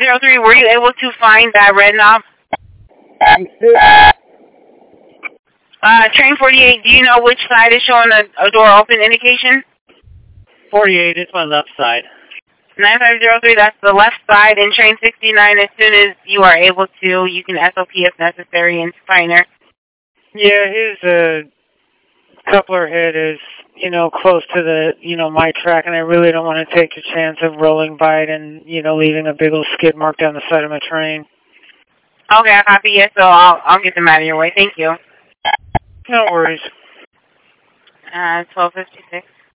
9503, were you able to find that red knob? Train 48, do you know which side is showing a door open indication? 48 is my left side. 9503, that's the left side. And train 69, as soon as you are able to, you can SOP if necessary into Pioneer. Yeah, his coupler head is, close to the, my track, and I really don't want to take a chance of rolling by it and, leaving a big old skid mark down the side of my train. Okay, I copy you, so I'll get them out of your way. Thank you. No worries. 1256.